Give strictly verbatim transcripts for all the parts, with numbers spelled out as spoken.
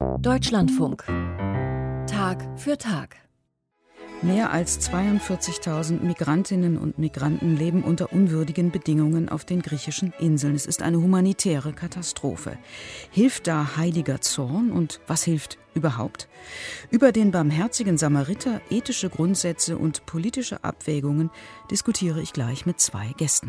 Deutschlandfunk. Tag für Tag. Mehr als zweiundvierzigtausend Migrantinnen und Migranten leben unter unwürdigen Bedingungen auf den griechischen Inseln. Es ist eine humanitäre Katastrophe. Hilft da heiliger Zorn und was hilft überhaupt? Über den barmherzigen Samariter, ethische Grundsätze und politische Abwägungen diskutiere ich gleich mit zwei Gästen.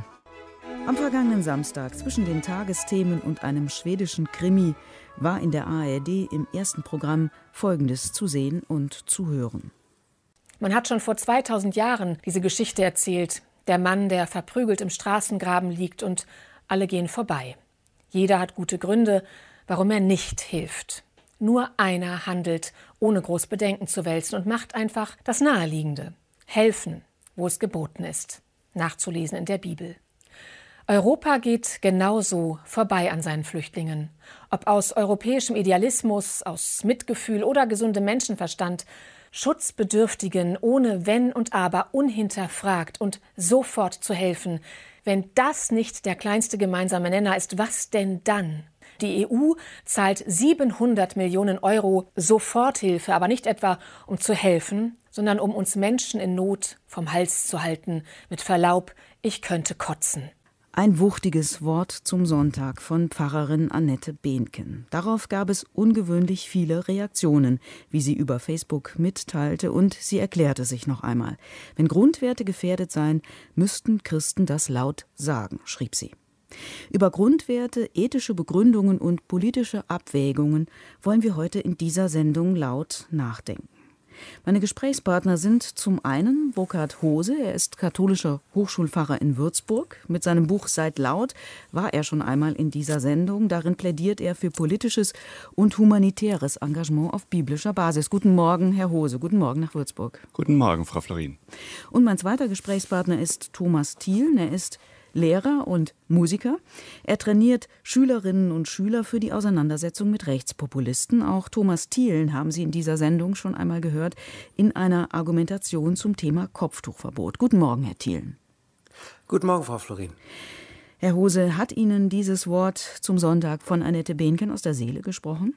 Am vergangenen Samstag zwischen den Tagesthemen und einem schwedischen Krimi war in der A R D im ersten Programm Folgendes zu sehen und zu hören. Man hat schon vor zweitausend Jahren diese Geschichte erzählt. Der Mann, der verprügelt im Straßengraben liegt und alle gehen vorbei. Jeder hat gute Gründe, warum er nicht hilft. Nur einer handelt, ohne groß Bedenken zu wälzen und macht einfach das Naheliegende. Helfen, wo es geboten ist. Nachzulesen in der Bibel. Europa geht genauso vorbei an seinen Flüchtlingen. Ob aus europäischem Idealismus, aus Mitgefühl oder gesundem Menschenverstand, Schutzbedürftigen ohne Wenn und Aber unhinterfragt und sofort zu helfen. Wenn das nicht der kleinste gemeinsame Nenner ist, was denn dann? Die E U zahlt siebenhundert Millionen Euro Soforthilfe, aber nicht etwa um zu helfen, sondern um uns Menschen in Not vom Hals zu halten. Mit Verlaub, ich könnte kotzen. Ein wuchtiges Wort zum Sonntag von Pfarrerin Annette Behnken. Darauf gab es ungewöhnlich viele Reaktionen, wie sie über Facebook mitteilte, und sie erklärte sich noch einmal. Wenn Grundwerte gefährdet seien, müssten Christen das laut sagen, schrieb sie. Über Grundwerte, ethische Begründungen und politische Abwägungen wollen wir heute in dieser Sendung laut nachdenken. Meine Gesprächspartner sind zum einen Burkhard Hose, er ist katholischer Hochschulpfarrer in Würzburg. Mit seinem Buch Seid laut war er schon einmal in dieser Sendung. Darin plädiert er für politisches und humanitäres Engagement auf biblischer Basis. Guten Morgen, Herr Hose. Guten Morgen nach Würzburg. Guten Morgen, Frau Florin. Und mein zweiter Gesprächspartner ist Thomas Thielen. Er ist Lehrer und Musiker. Er trainiert Schülerinnen und Schüler für die Auseinandersetzung mit Rechtspopulisten. Auch Thomas Thielen haben Sie in dieser Sendung schon einmal gehört, in einer Argumentation zum Thema Kopftuchverbot. Guten Morgen, Herr Thielen. Guten Morgen, Frau Florin. Herr Hose, hat Ihnen dieses Wort zum Sonntag von Annette Behnken aus der Seele gesprochen?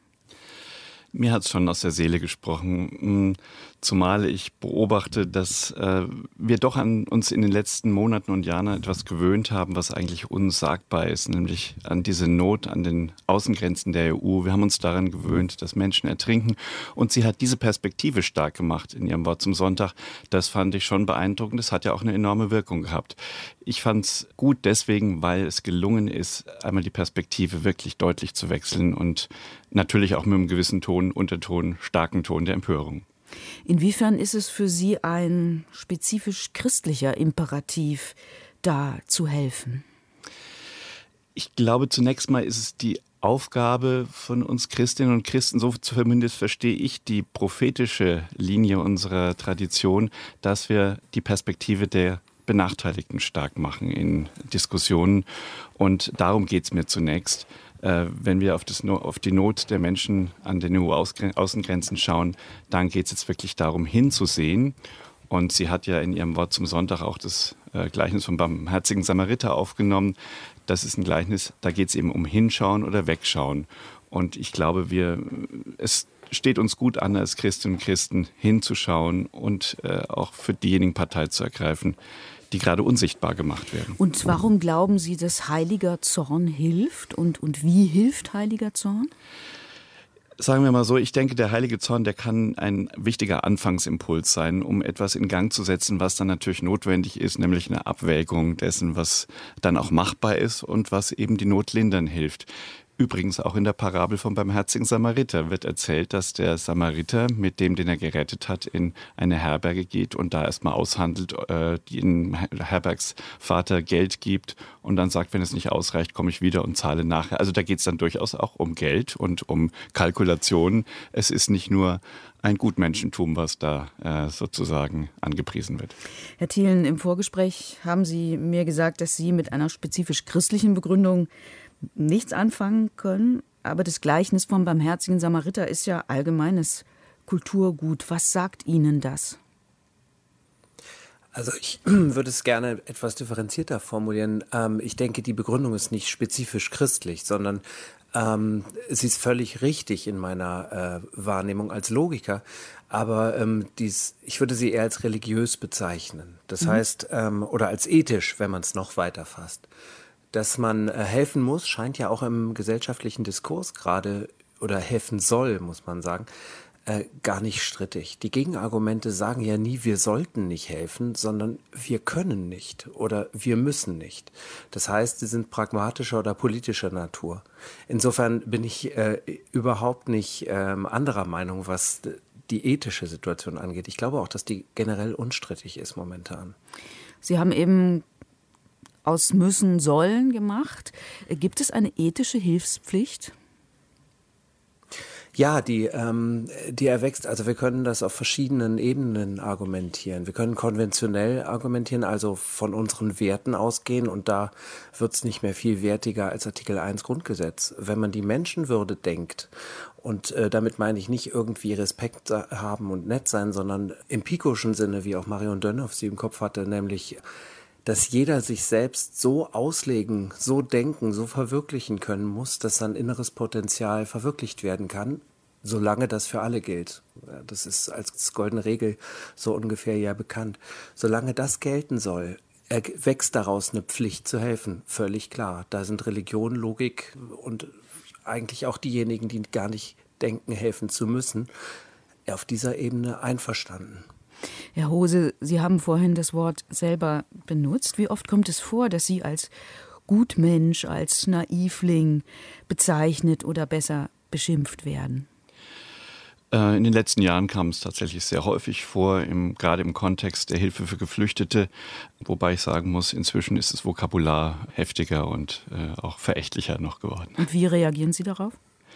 Mir hat es schon aus der Seele gesprochen, zumal ich beobachte, dass äh, wir doch an uns in den letzten Monaten und Jahren etwas gewöhnt haben, was eigentlich unsagbar ist, nämlich an diese Not an den Außengrenzen der E U. Wir haben uns daran gewöhnt, dass Menschen ertrinken, und sie hat diese Perspektive stark gemacht in ihrem Wort zum Sonntag. Das fand ich schon beeindruckend, das hat ja auch eine enorme Wirkung gehabt. Ich fand es gut deswegen, weil es gelungen ist, einmal die Perspektive wirklich deutlich zu wechseln und natürlich auch mit einem gewissen Ton, Unterton, starken Ton der Empörung. Inwiefern ist es für Sie ein spezifisch christlicher Imperativ, da zu helfen? Ich glaube, zunächst mal ist es die Aufgabe von uns Christinnen und Christen, so zumindest verstehe ich die prophetische Linie unserer Tradition, dass wir die Perspektive der Benachteiligten stark machen in Diskussionen. Und darum geht es mir zunächst. Äh, wenn wir auf, das, auf die Not der Menschen an den E U-Außengrenzen schauen, dann geht es jetzt wirklich darum, hinzusehen. Und sie hat ja in ihrem Wort zum Sonntag auch das äh, Gleichnis vom barmherzigen Samariter aufgenommen. Das ist ein Gleichnis, da geht es eben um Hinschauen oder Wegschauen. Und ich glaube, wir, es steht uns gut an, als Christinnen und Christen hinzuschauen und äh, auch für diejenigen Partei zu ergreifen, die gerade unsichtbar gemacht werden. Und warum glauben Sie, dass heiliger Zorn hilft? Und, und wie hilft heiliger Zorn? Sagen wir mal so, ich denke, der heilige Zorn, der kann ein wichtiger Anfangsimpuls sein, um etwas in Gang zu setzen, was dann natürlich notwendig ist, nämlich eine Abwägung dessen, was dann auch machbar ist und was eben die Not lindern hilft. Übrigens auch in der Parabel vom barmherzigen Samariter wird erzählt, dass der Samariter mit dem, den er gerettet hat, in eine Herberge geht und da erstmal aushandelt, äh, den Herbergsvater Geld gibt und dann sagt, wenn es nicht ausreicht, komme ich wieder und zahle nachher. Also da geht es dann durchaus auch um Geld und um Kalkulationen. Es ist nicht nur ein Gutmenschentum, was da äh, sozusagen angepriesen wird. Herr Thielen, im Vorgespräch haben Sie mir gesagt, dass Sie mit einer spezifisch christlichen Begründung nichts anfangen können, aber das Gleichnis vom barmherzigen Samariter ist ja allgemeines Kulturgut. Was sagt Ihnen das? Also ich würde es gerne etwas differenzierter formulieren. Ich denke, die Begründung ist nicht spezifisch christlich, sondern Ähm, sie ist völlig richtig in meiner äh, Wahrnehmung als Logiker, aber ähm, dies, ich würde sie eher als religiös bezeichnen. Das mhm. heißt, ähm, oder als ethisch, wenn man es noch weiter fasst. Dass man äh, helfen muss, scheint ja auch im gesellschaftlichen Diskurs gerade, oder helfen soll, muss man sagen, äh, gar nicht strittig. Die Gegenargumente sagen ja nie, wir sollten nicht helfen, sondern wir können nicht oder wir müssen nicht. Das heißt, sie sind pragmatischer oder politischer Natur. Insofern bin ich äh, überhaupt nicht äh, anderer Meinung, was die ethische Situation angeht. Ich glaube auch, dass die generell unstrittig ist momentan. Sie haben eben aus müssen, sollen gemacht. Gibt es eine ethische Hilfspflicht? Ja, die, ähm, die erwächst, also wir können das auf verschiedenen Ebenen argumentieren. Wir können konventionell argumentieren, also von unseren Werten ausgehen, und da wird es nicht mehr viel wertiger als Artikel eins Grundgesetz. Wenn man die Menschenwürde denkt, und äh, damit meine ich nicht irgendwie Respekt haben und nett sein, sondern im pikischen Sinne, wie auch Marion Dönhoff sie im Kopf hatte, nämlich dass jeder sich selbst so auslegen, so denken, so verwirklichen können muss, dass sein inneres Potenzial verwirklicht werden kann, solange das für alle gilt. Das ist als goldene Regel so ungefähr ja bekannt. Solange das gelten soll, wächst daraus eine Pflicht zu helfen, völlig klar. Da sind Religion, Logik und eigentlich auch diejenigen, die gar nicht denken, helfen zu müssen, auf dieser Ebene einverstanden. Herr Hose, Sie haben vorhin das Wort selber benutzt. Wie oft kommt es vor, dass Sie als Gutmensch, als Naivling bezeichnet oder besser beschimpft werden? In den letzten Jahren kam es tatsächlich sehr häufig vor, im, gerade im Kontext der Hilfe für Geflüchtete. Wobei ich sagen muss, inzwischen ist das Vokabular heftiger und äh, auch verächtlicher noch geworden. Und wie reagieren Sie darauf?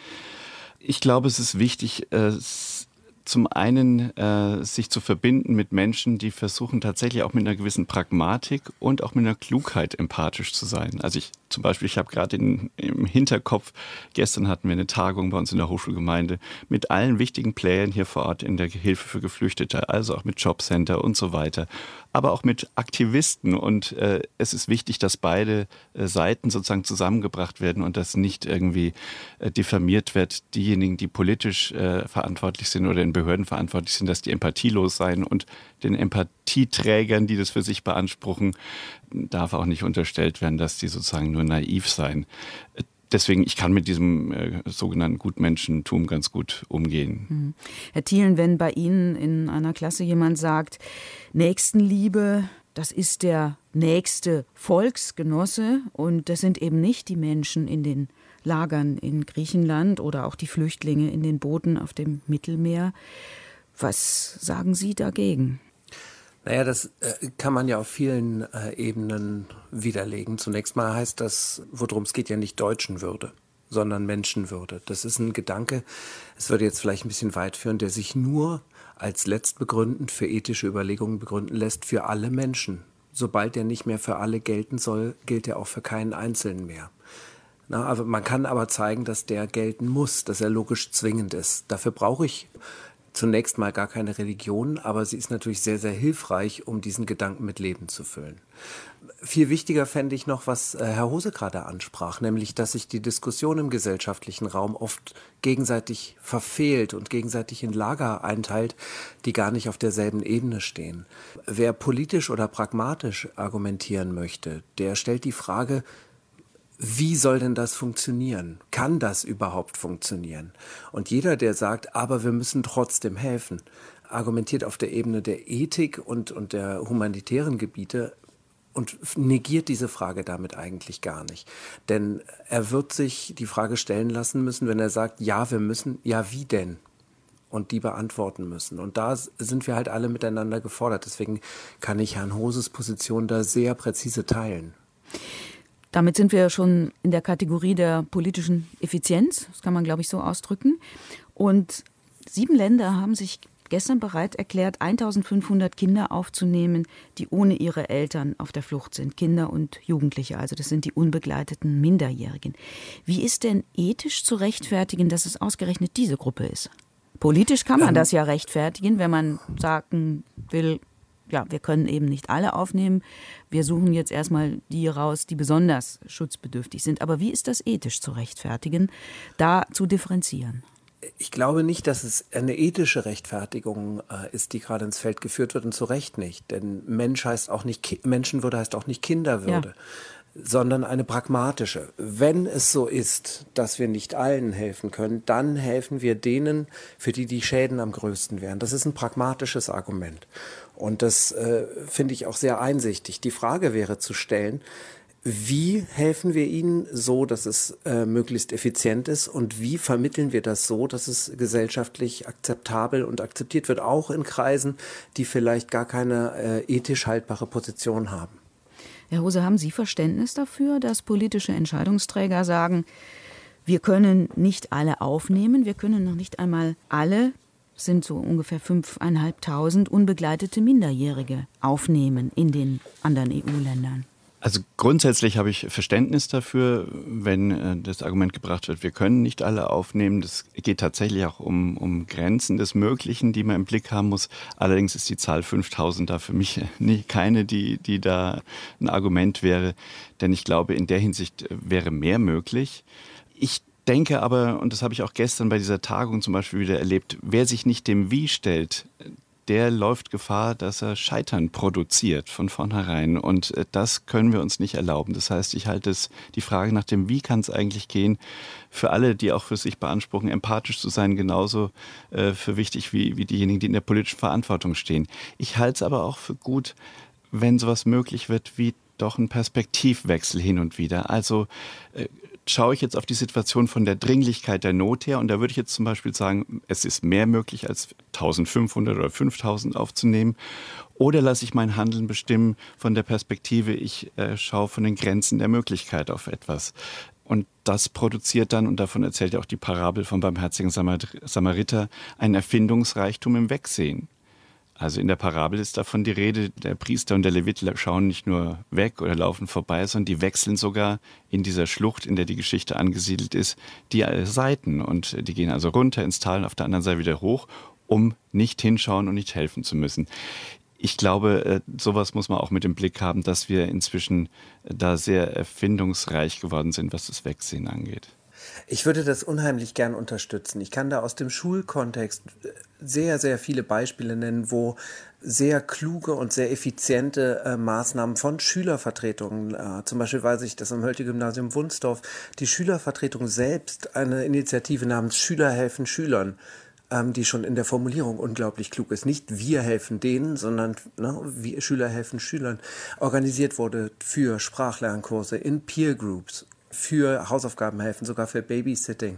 Ich glaube, es ist wichtig, äh, zum einen äh, sich zu verbinden mit Menschen, die versuchen tatsächlich auch mit einer gewissen Pragmatik und auch mit einer Klugheit empathisch zu sein. Also ich zum Beispiel, ich habe gerade im Hinterkopf, gestern hatten wir eine Tagung bei uns in der Hochschulgemeinde mit allen wichtigen Playern hier vor Ort in der Hilfe für Geflüchtete, also auch mit Jobcenter und so weiter, aber auch mit Aktivisten. Und äh, es ist wichtig, dass beide äh, Seiten sozusagen zusammengebracht werden und dass nicht irgendwie äh, diffamiert wird, diejenigen, die politisch äh, verantwortlich sind oder in Behörden verantwortlich sind, dass die empathielos sein, und den Empathieträgern, die das für sich beanspruchen, darf auch nicht unterstellt werden, dass die sozusagen nur naiv seien. Deswegen, ich kann mit diesem äh, sogenannten Gutmenschentum ganz gut umgehen. Hm. Herr Thielen, wenn bei Ihnen in einer Klasse jemand sagt, Nächstenliebe, das ist der nächste Volksgenosse, und das sind eben nicht die Menschen in den Lagern in Griechenland oder auch die Flüchtlinge in den Booten auf dem Mittelmeer. Was sagen Sie dagegen? Naja, das äh, kann man ja auf vielen äh, Ebenen widerlegen. Zunächst mal heißt das, worum es geht, ja nicht Deutschenwürde, sondern Menschenwürde. Das ist ein Gedanke, es würde jetzt vielleicht ein bisschen weit führen, der sich nur als letztbegründend für ethische Überlegungen begründen lässt für alle Menschen. Sobald er nicht mehr für alle gelten soll, gilt er auch für keinen Einzelnen mehr. Na, aber man kann aber zeigen, dass der gelten muss, dass er logisch zwingend ist. Dafür brauche ich zunächst mal gar keine Religion, aber sie ist natürlich sehr, sehr hilfreich, um diesen Gedanken mit Leben zu füllen. Viel wichtiger fände ich noch, was Herr Hose gerade ansprach, nämlich, dass sich die Diskussion im gesellschaftlichen Raum oft gegenseitig verfehlt und gegenseitig in Lager einteilt, die gar nicht auf derselben Ebene stehen. Wer politisch oder pragmatisch argumentieren möchte, der stellt die Frage, wie soll denn das funktionieren? Kann das überhaupt funktionieren? Und jeder, der sagt, aber wir müssen trotzdem helfen, argumentiert auf der Ebene der Ethik und, und der humanitären Gebiete und negiert diese Frage damit eigentlich gar nicht. Denn er wird sich die Frage stellen lassen müssen, wenn er sagt, ja, wir müssen, ja, wie denn? Und die beantworten müssen. Und da sind wir halt alle miteinander gefordert. Deswegen kann ich Herrn Hoses Position da sehr präzise teilen. Damit sind wir schon in der Kategorie der politischen Effizienz, das kann man, glaube ich, so ausdrücken. Und sieben Länder haben sich gestern bereit erklärt, eintausendfünfhundert Kinder aufzunehmen, die ohne ihre Eltern auf der Flucht sind. Kinder und Jugendliche, also das sind die unbegleiteten Minderjährigen. Wie ist denn ethisch zu rechtfertigen, dass es ausgerechnet diese Gruppe ist? Politisch kann man das ja rechtfertigen, wenn man sagen will, ja, wir können eben nicht alle aufnehmen. Wir suchen jetzt erstmal die raus, die besonders schutzbedürftig sind. Aber wie ist das ethisch zu rechtfertigen, da zu differenzieren? Ich glaube nicht, dass es eine ethische Rechtfertigung äh, ist, die gerade ins Feld geführt wird, und zu Recht nicht. Denn Mensch heißt auch nicht Ki- Menschenwürde heißt auch nicht Kinderwürde. Ja. Sondern eine pragmatische. Wenn es so ist, dass wir nicht allen helfen können, dann helfen wir denen, für die die Schäden am größten wären. Das ist ein pragmatisches Argument. Und das äh, finde ich auch sehr einsichtig. Die Frage wäre zu stellen, wie helfen wir ihnen so, dass es äh, möglichst effizient ist, und wie vermitteln wir das so, dass es gesellschaftlich akzeptabel und akzeptiert wird, auch in Kreisen, die vielleicht gar keine äh, ethisch haltbare Position haben. Herr Hose, haben Sie Verständnis dafür, dass politische Entscheidungsträger sagen, wir können nicht alle aufnehmen, wir können noch nicht einmal alle, sind so ungefähr fünftausendfünfhundert unbegleitete Minderjährige aufnehmen in den anderen E U-Ländern? Also grundsätzlich habe ich Verständnis dafür, wenn äh, das Argument gebracht wird, wir können nicht alle aufnehmen. Das geht tatsächlich auch um, um Grenzen des Möglichen, die man im Blick haben muss. Allerdings ist die Zahl fünftausend da für mich nie, keine, die, die da ein Argument wäre. Denn ich glaube, in der Hinsicht wäre mehr möglich. Ich denke aber, und das habe ich auch gestern bei dieser Tagung zum Beispiel wieder erlebt, wer sich nicht dem Wie stellt, der läuft Gefahr, dass er Scheitern produziert von vornherein. Und das können wir uns nicht erlauben. Das heißt, ich halte es, die Frage nach dem, wie kann es eigentlich gehen, für alle, die auch für sich beanspruchen, empathisch zu sein, genauso äh, für wichtig wie, wie diejenigen, die in der politischen Verantwortung stehen. Ich halte es aber auch für gut, wenn sowas möglich wird, wie doch ein Perspektivwechsel hin und wieder. Also äh, schaue ich jetzt auf die Situation von der Dringlichkeit der Not her, und da würde ich jetzt zum Beispiel sagen, es ist mehr möglich als eintausendfünfhundert oder fünftausend aufzunehmen, oder lasse ich mein Handeln bestimmen von der Perspektive, ich äh, schaue von den Grenzen der Möglichkeit auf etwas. Und das produziert dann, und davon erzählt ja auch die Parabel vom barmherzigen Samariter, einen Erfindungsreichtum im Wegsehen. Also in der Parabel ist davon die Rede, der Priester und der Levit schauen nicht nur weg oder laufen vorbei, sondern die wechseln sogar in dieser Schlucht, in der die Geschichte angesiedelt ist, die Seiten. Und die gehen also runter ins Tal und auf der anderen Seite wieder hoch, um nicht hinschauen und nicht helfen zu müssen. Ich glaube, sowas muss man auch mit im Blick haben, dass wir inzwischen da sehr erfindungsreich geworden sind, was das Wegsehen angeht. Ich würde das unheimlich gern unterstützen. Ich kann da aus dem Schulkontext sehr, sehr viele Beispiele nennen, wo sehr kluge und sehr effiziente äh, Maßnahmen von Schülervertretungen, äh, zum Beispiel weiß ich, dass am Hölte-Gymnasium Wunsdorf die Schülervertretung selbst eine Initiative namens Schüler helfen Schülern, ähm, die schon in der Formulierung unglaublich klug ist. Nicht wir helfen denen, sondern ne, wir Schüler helfen Schülern, organisiert wurde für Sprachlernkurse in Peer Groups, für Hausaufgaben helfen, sogar für Babysitting,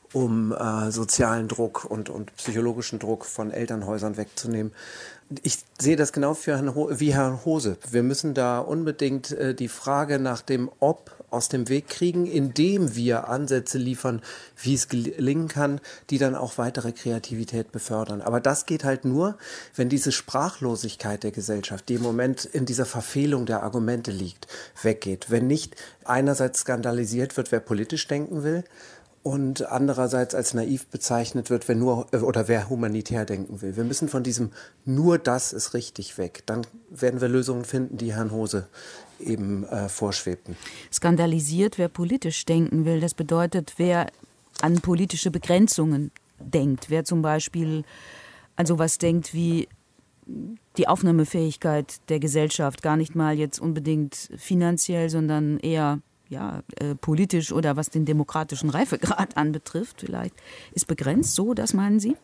um äh, sozialen Druck und, und psychologischen Druck von Elternhäusern wegzunehmen. Ich sehe das genau für Herrn Ho- wie Herrn Hose. Wir müssen da unbedingt äh, die Frage nach dem Ob aus dem Weg kriegen, indem wir Ansätze liefern, wie es gelingen kann, die dann auch weitere Kreativität befördern. Aber das geht halt nur, wenn diese Sprachlosigkeit der Gesellschaft, die im Moment in dieser Verfehlung der Argumente liegt, weggeht. Wenn nicht einerseits skandalisiert wird, wer politisch denken will, und andererseits als naiv bezeichnet wird, wer nur oder wer humanitär denken will. Wir müssen von diesem nur das ist richtig weg. Dann werden wir Lösungen finden, die Herrn Hose eben äh, vorschwebten. Skandalisiert, wer politisch denken will, das bedeutet, wer an politische Begrenzungen denkt, wer zum Beispiel an sowas denkt wie die Aufnahmefähigkeit der Gesellschaft, gar nicht mal jetzt unbedingt finanziell, sondern eher ja, äh, politisch oder was den demokratischen Reifegrad anbetrifft, vielleicht, ist begrenzt. So, das meinen Sie?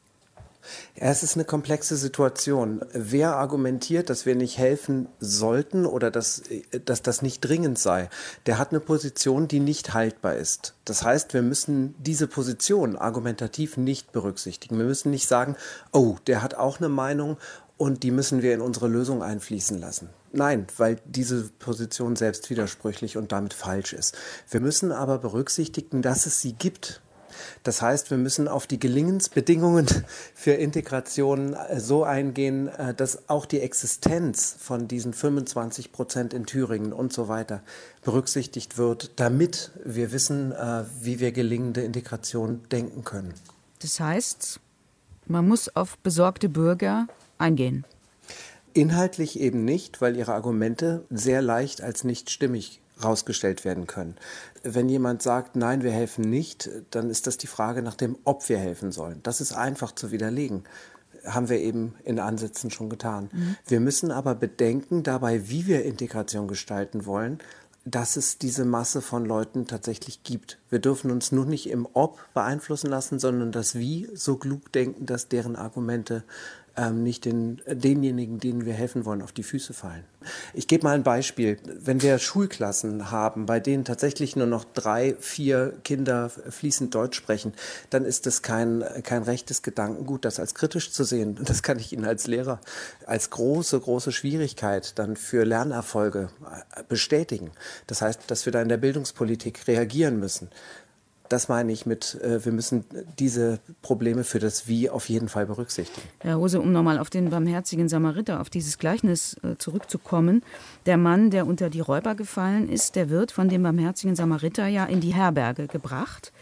Ja, es ist eine komplexe Situation. Wer argumentiert, dass wir nicht helfen sollten oder dass, dass das nicht dringend sei, der hat eine Position, die nicht haltbar ist. Das heißt, wir müssen diese Position argumentativ nicht berücksichtigen. Wir müssen nicht sagen, oh, der hat auch eine Meinung und die müssen wir in unsere Lösung einfließen lassen. Nein, weil diese Position selbst widersprüchlich und damit falsch ist. Wir müssen aber berücksichtigen, dass es sie gibt. Das heißt, wir müssen auf die Gelingensbedingungen für Integration so eingehen, dass auch die Existenz von diesen fünfundzwanzig Prozent in Thüringen und so weiter berücksichtigt wird, damit wir wissen, wie wir gelingende Integration denken können. Das heißt, man muss auf besorgte Bürger eingehen. Inhaltlich eben nicht, weil ihre Argumente sehr leicht als nicht stimmig rausgestellt werden können. Wenn jemand sagt, nein, wir helfen nicht, dann ist das die Frage nach dem, ob wir helfen sollen. Das ist einfach zu widerlegen. Haben wir eben in Ansätzen schon getan. Mhm. Wir müssen aber bedenken dabei, wie wir Integration gestalten wollen, dass es diese Masse von Leuten tatsächlich gibt. Wir dürfen uns nur nicht im Ob beeinflussen lassen, sondern das Wie so klug denken, dass deren Argumente ähm, nicht den, denjenigen, denen wir helfen wollen, auf die Füße fallen. Ich gebe mal ein Beispiel. Wenn wir Schulklassen haben, bei denen tatsächlich nur noch drei, vier Kinder fließend Deutsch sprechen, dann ist das kein, kein rechtes Gedankengut, das als kritisch zu sehen. Das kann ich Ihnen als Lehrer als große, große Schwierigkeit dann für Lernerfolge bestätigen. Das heißt, dass wir da in der Bildungspolitik reagieren müssen. Das meine ich mit, äh, wir müssen diese Probleme für das Wie auf jeden Fall berücksichtigen. Herr Hose, um nochmal auf den barmherzigen Samariter, auf dieses Gleichnis äh, zurückzukommen. Der Mann, der unter die Räuber gefallen ist, der wird von dem barmherzigen Samariter ja in die Herberge gebracht.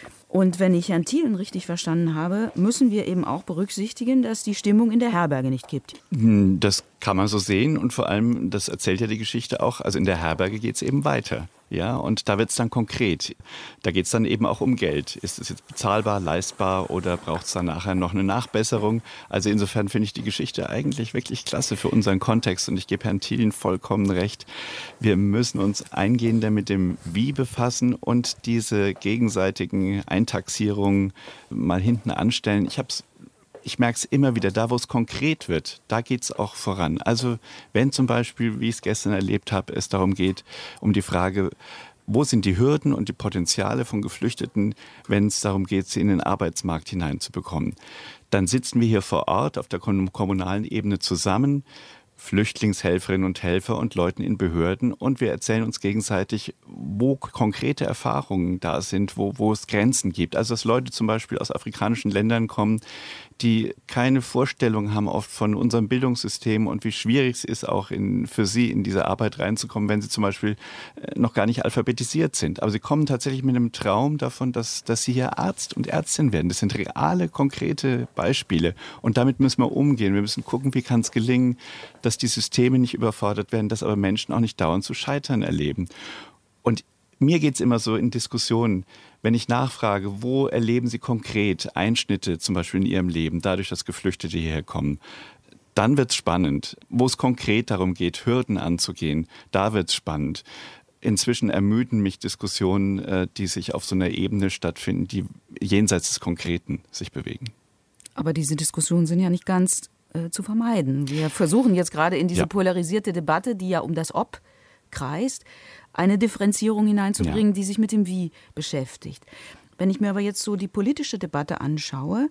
Und wenn ich Herrn Thielen richtig verstanden habe, müssen wir eben auch berücksichtigen, dass die Stimmung in der Herberge nicht kippt. Das kann man so sehen und vor allem, das erzählt ja die Geschichte auch, also in der Herberge geht es eben weiter. Ja, und da wird es dann konkret. Da geht es dann eben auch um Geld. Ist es jetzt bezahlbar, leistbar oder braucht es dann nachher noch eine Nachbesserung? Also insofern finde ich die Geschichte eigentlich wirklich klasse für unseren Kontext. Und ich gebe Herrn Thielen vollkommen recht. Wir müssen uns eingehender mit dem Wie befassen und diese gegenseitigen Eintaxierungen mal hinten anstellen. Ich habe es Ich merke es immer wieder, da wo es konkret wird, da geht es auch voran. Also wenn zum Beispiel, wie ich es gestern erlebt habe, es darum geht, um die Frage, wo sind die Hürden und die Potenziale von Geflüchteten, wenn es darum geht, sie in den Arbeitsmarkt hineinzubekommen. Dann sitzen wir hier vor Ort auf der kommunalen Ebene zusammen, Flüchtlingshelferinnen und Helfer und Leuten in Behörden und wir erzählen uns gegenseitig, wo konkrete Erfahrungen da sind, wo, wo es Grenzen gibt. Also dass Leute zum Beispiel aus afrikanischen Ländern kommen, die keine Vorstellung haben oft von unserem Bildungssystem und wie schwierig es ist, auch in, für sie in diese Arbeit reinzukommen, wenn sie zum Beispiel noch gar nicht alphabetisiert sind. Aber sie kommen tatsächlich mit einem Traum davon, dass, dass sie hier Arzt und Ärztin werden. Das sind reale, konkrete Beispiele. Und damit müssen wir umgehen. Wir müssen gucken, wie kann es gelingen, dass die Systeme nicht überfordert werden, dass aber Menschen auch nicht dauernd zu scheitern erleben. Und mir geht es immer so in Diskussionen, wenn ich nachfrage, wo erleben Sie konkret Einschnitte zum Beispiel in Ihrem Leben, dadurch, dass Geflüchtete hierher kommen, dann wird es spannend. Wo es konkret darum geht, Hürden anzugehen, da wird es spannend. Inzwischen ermüden mich Diskussionen, die sich auf so einer Ebene stattfinden, die jenseits des Konkreten sich bewegen. Aber diese Diskussionen sind ja nicht ganz äh, zu vermeiden. Wir versuchen jetzt gerade in diese ja. polarisierte Debatte, die ja um das Ob kreist, eine Differenzierung hineinzubringen, ja. die sich mit dem Wie beschäftigt. Wenn ich mir aber jetzt so die politische Debatte anschaue,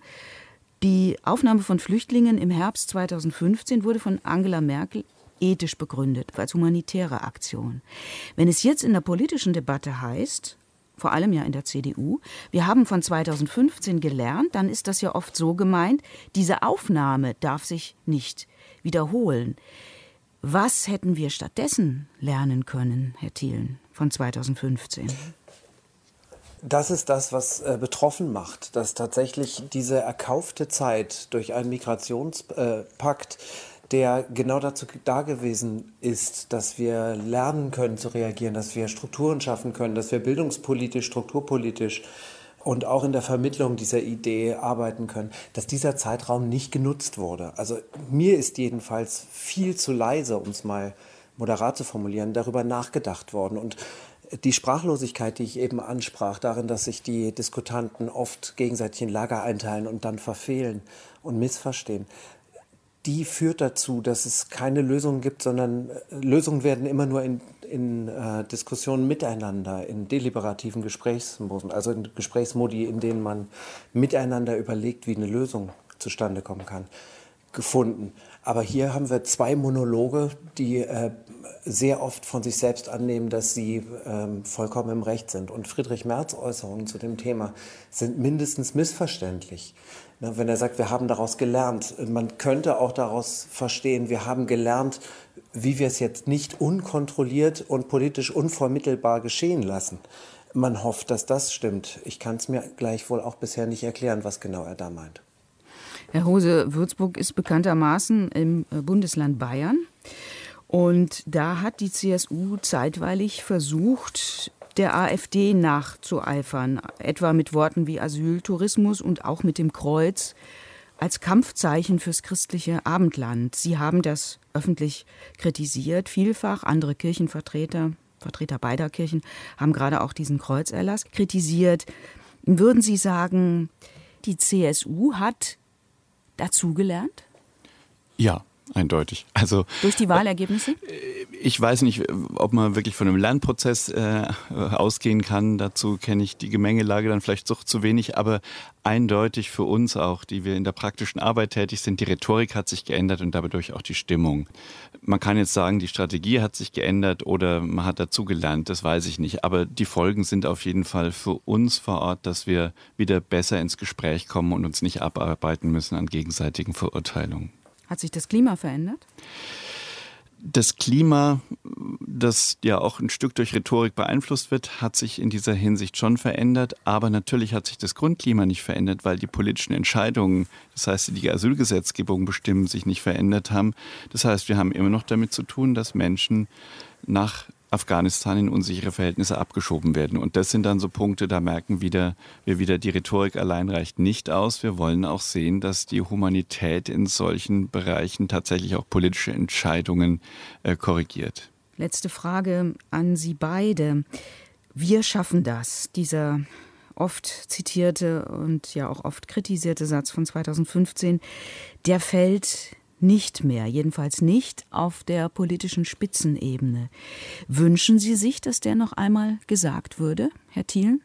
die Aufnahme von Flüchtlingen im Herbst zweitausendfünfzehn wurde von Angela Merkel ethisch begründet, als humanitäre Aktion. Wenn es jetzt in der politischen Debatte heißt, vor allem ja in der C D U, wir haben von zweitausendfünfzehn gelernt, dann ist das ja oft so gemeint, diese Aufnahme darf sich nicht wiederholen. Was hätten wir stattdessen lernen können, Herr Thielen, von zweitausendfünfzehn? Das ist das, was äh, betroffen macht, dass tatsächlich diese erkaufte Zeit durch einen Migrationspakt, äh, der genau dazu da gewesen ist, dass wir lernen können zu reagieren, dass wir Strukturen schaffen können, dass wir bildungspolitisch, strukturpolitisch und auch in der Vermittlung dieser Idee arbeiten können, dass dieser Zeitraum nicht genutzt wurde. Also mir ist jedenfalls viel zu leise, um es mal moderat zu formulieren, darüber nachgedacht worden. Und die Sprachlosigkeit, die ich eben ansprach, darin, dass sich die Diskutanten oft gegenseitig in Lager einteilen und dann verfehlen und missverstehen, die führt dazu, dass es keine Lösungen gibt, sondern Lösungen werden immer nur in, in äh, Diskussionen miteinander, in deliberativen Gesprächsmodi, also in Gesprächsmodi, in denen man miteinander überlegt, wie eine Lösung zustande kommen kann, gefunden. Aber hier haben wir zwei Monologe, die äh, sehr oft von sich selbst annehmen, dass sie äh, vollkommen im Recht sind. Und Friedrich Merz' Äußerungen zu dem Thema sind mindestens missverständlich. Na, wenn er sagt, wir haben daraus gelernt. Man könnte auch daraus verstehen, wir haben gelernt, wie wir es jetzt nicht unkontrolliert und politisch unvermittelbar geschehen lassen. Man hofft, dass das stimmt. Ich kann es mir gleichwohl auch bisher nicht erklären, was genau er da meint. Herr Hose, Würzburg ist bekanntermaßen im Bundesland Bayern. Und da hat die C S U zeitweilig versucht, der AfD nachzueifern. Etwa mit Worten wie Asyltourismus und auch mit dem Kreuz als Kampfzeichen fürs christliche Abendland. Sie haben das öffentlich kritisiert, vielfach. Andere Kirchenvertreter, Vertreter beider Kirchen, haben gerade auch diesen Kreuzerlass kritisiert. Würden Sie sagen, die C S U hat dazugelernt? Ja, eindeutig. Also durch die Wahlergebnisse? Ich weiß nicht, ob man wirklich von einem Lernprozess äh, ausgehen kann. Dazu kenne ich die Gemengelage dann vielleicht doch zu wenig. Aber eindeutig für uns auch, die wir in der praktischen Arbeit tätig sind, die Rhetorik hat sich geändert und dadurch auch die Stimmung. Man kann jetzt sagen, die Strategie hat sich geändert oder man hat dazugelernt, das weiß ich nicht. Aber die Folgen sind auf jeden Fall für uns vor Ort, dass wir wieder besser ins Gespräch kommen und uns nicht abarbeiten müssen an gegenseitigen Verurteilungen. Hat sich das Klima verändert? Das Klima, das ja auch ein Stück durch Rhetorik beeinflusst wird, hat sich in dieser Hinsicht schon verändert. Aber natürlich hat sich das Grundklima nicht verändert, weil die politischen Entscheidungen, das heißt, die die Asylgesetzgebung bestimmen, sich nicht verändert haben. Das heißt, wir haben immer noch damit zu tun, dass Menschen nach Afghanistan in unsichere Verhältnisse abgeschoben werden. Und das sind dann so Punkte, da merken wieder, wir wieder, die Rhetorik allein reicht nicht aus. Wir wollen auch sehen, dass die Humanität in solchen Bereichen tatsächlich auch politische Entscheidungen äh, korrigiert. Letzte Frage an Sie beide. Wir schaffen das. Dieser oft zitierte und ja auch oft kritisierte Satz von zweitausendfünfzehn, der fällt nicht mehr, jedenfalls nicht auf der politischen Spitzenebene. Wünschen Sie sich, dass der noch einmal gesagt würde, Herr Thielen?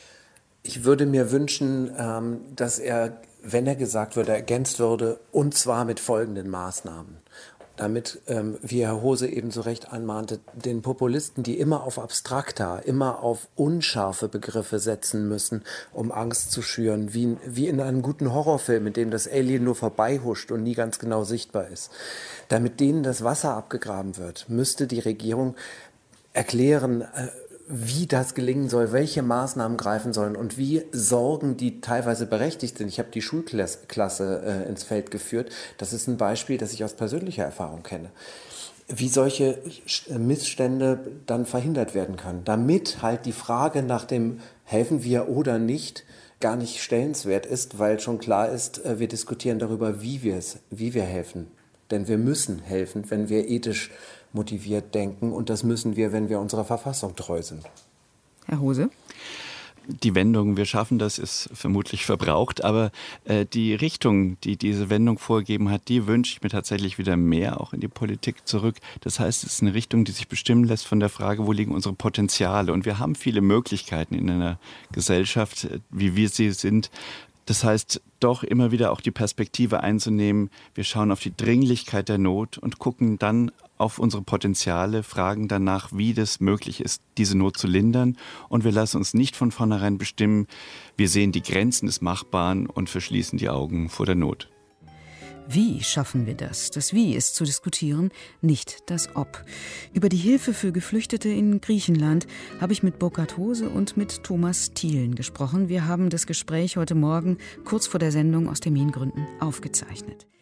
Ich würde mir wünschen, dass er, wenn er gesagt würde, ergänzt würde, und zwar mit folgenden Maßnahmen. Damit, ähm, wie Herr Hose eben so recht anmahnte, den Populisten, die immer auf Abstrakta, immer auf unscharfe Begriffe setzen müssen, um Angst zu schüren, wie, wie in einem guten Horrorfilm, in dem das Alien nur vorbeihuscht und nie ganz genau sichtbar ist. Damit denen das Wasser abgegraben wird, müsste die Regierung erklären, äh, wie das gelingen soll, welche Maßnahmen greifen sollen und wie Sorgen, die teilweise berechtigt sind. Ich habe die Schulklasse äh, ins Feld geführt. Das ist ein Beispiel, das ich aus persönlicher Erfahrung kenne. Wie solche Missstände dann verhindert werden können, damit halt die Frage nach dem helfen wir oder nicht gar nicht stellenswert ist, weil schon klar ist, wir diskutieren darüber, wie wir es, wie wir helfen. Denn wir müssen helfen, wenn wir ethisch motiviert denken. Und das müssen wir, wenn wir unserer Verfassung treu sind. Herr Hose? Die Wendung, wir schaffen das, ist vermutlich verbraucht. Aber äh, die Richtung, die diese Wendung vorgegeben hat, die wünsche ich mir tatsächlich wieder mehr auch in die Politik zurück. Das heißt, es ist eine Richtung, die sich bestimmen lässt von der Frage, wo liegen unsere Potenziale. Und wir haben viele Möglichkeiten in einer Gesellschaft, wie wir sie sind. Das heißt, doch immer wieder auch die Perspektive einzunehmen, wir schauen auf die Dringlichkeit der Not und gucken dann auf unsere Potenziale, fragen danach, wie das möglich ist, diese Not zu lindern. Und wir lassen uns nicht von vornherein bestimmen, wir sehen die Grenzen des Machbaren und verschließen die Augen vor der Not. Wie schaffen wir das? Das Wie ist zu diskutieren, nicht das Ob. Über die Hilfe für Geflüchtete in Griechenland habe ich mit Burkhard Hose und mit Thomas Thielen gesprochen. Wir haben das Gespräch heute Morgen kurz vor der Sendung aus Termingründen aufgezeichnet.